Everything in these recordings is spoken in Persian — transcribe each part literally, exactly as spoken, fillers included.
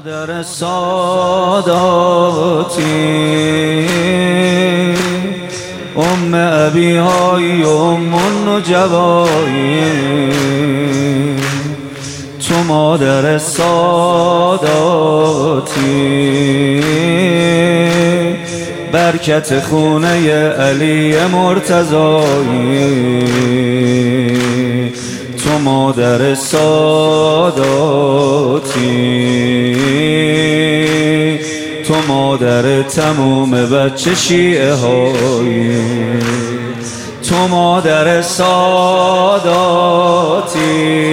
مادر ساداتی ام ابی‌های ام النجوایی، تو مادر ساداتی برکت خونه علی مرتضایی، تو مادر ساداتی، تو مادر تموم بچه شیعه هایی، تو مادر ساداتی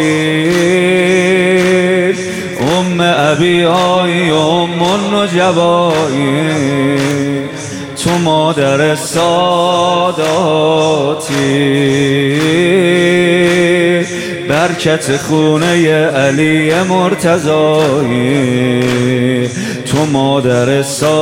ام ابی‌های ام النجوایی، تو مادر ساداتی برکت خونه علی مرتضایی، تو مادر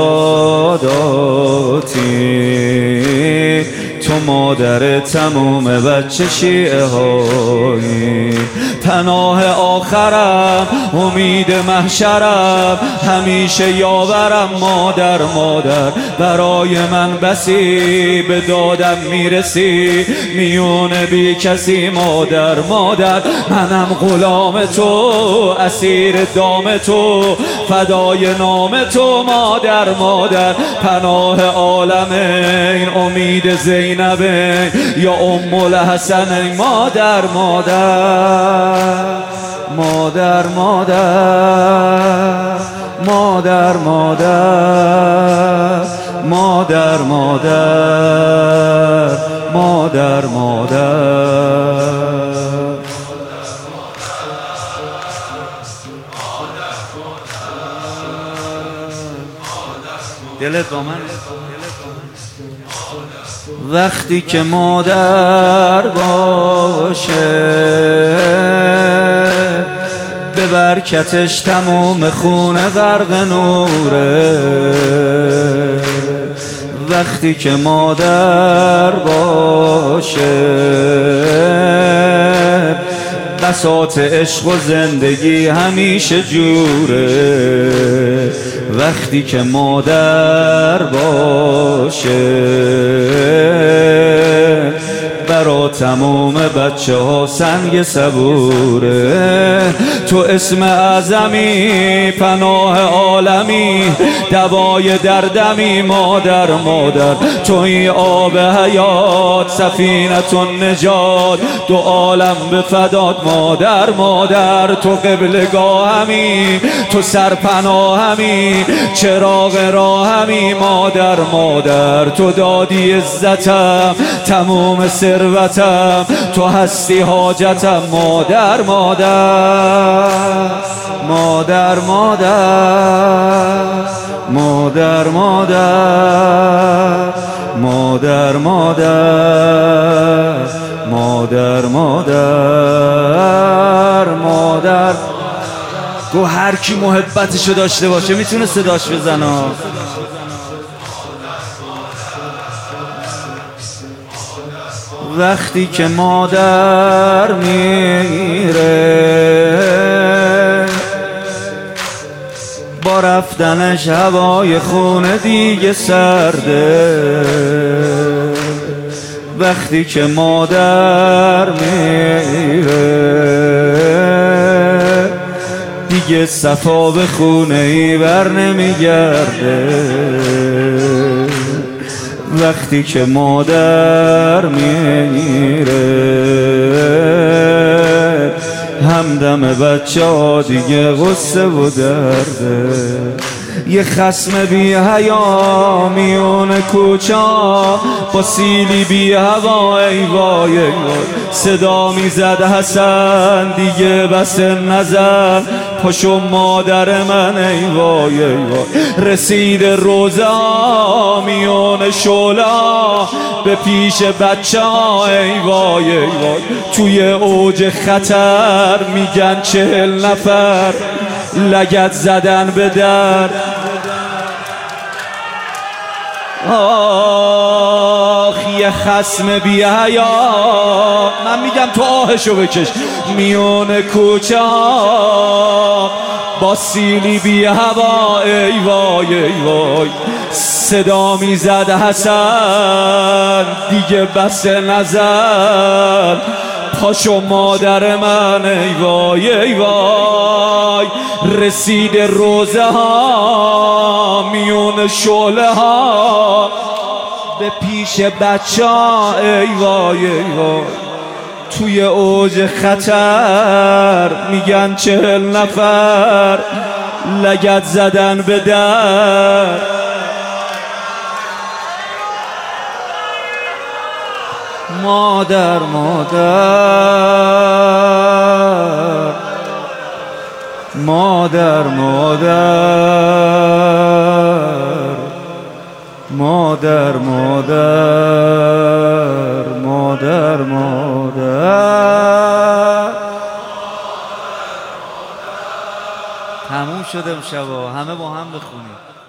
ساداتی، تو مادر تموم بچه شیعه هایی، پناه آخرم امید محشرم همیشه یاورم مادر مادر، برای من بسی به دادم میرسی میون بی کسی مادر مادر، منم غلام تو اسیر دام تو فدای نام تو مادر مادر، پناه عالمین امید زینبین یا ام الحسنین مادر مادر مادر مادر مادر مادر مادر مادر مادر مادر دلت با من وقتی که مادر باشه به برکتش تموم خونه غرق نوره، وقتی که مادر باشه بساط عشق و زندگی همیشه جوره، وقتی که مادر باشه برا تموم بچه ها سنگ صبوره، تو اسم اعظمی پناه عالمی دوای دردمی مادر مادر، توی آب حیات سفینت النجات دو عالم به فدات مادر مادر، تو قبلگاهمی تو سرپناهمی چراغ راهمی مادر مادر، تو دادی عزتم تموم ثروتم، تو هستی حاجتم مادر مادر مادر مادر مادر مادر مادر مادر مادر مادر مادر گو هر کی محبتشو داشته باشه میتونه صداش بزنه. وقتی که مادر میره با رفتنش هوای خونه دیگه سرده، وقتی که مادر میره دیگه صفا به خونه ای بر نمیگرده، وقتی که مادر میره همدم بچه ها دیگه غصه و درده، یه خصم بی حیا میون کوچه با سیلی بی هوا ای وای ای وای، صدا میزد حسن دیگه بس نزن پاشو مادر من ای وای ای وای، رسید روزه میون شولا به پیش بچه ای وای ای وای، توی اوج خطر میگن چهل نفر لگد زدن به در، آخ یه خصم بی حیا من میگم تو آهشو بکش میون کوچه با سیلی بی هوا ای وای ای وای صدا میزد حسن دیگه بس نظر پاشو مادر من ای وای ای وای رسید روزه ها میون شعله ها به پیش بچه ها ای وای ای وای توی اوج خطر میگن چهل نفر لگد زدن به در مادر مادر مادر مادر مادر مادر مادر مادر تموم شده امشبا همه با هم بخونیم.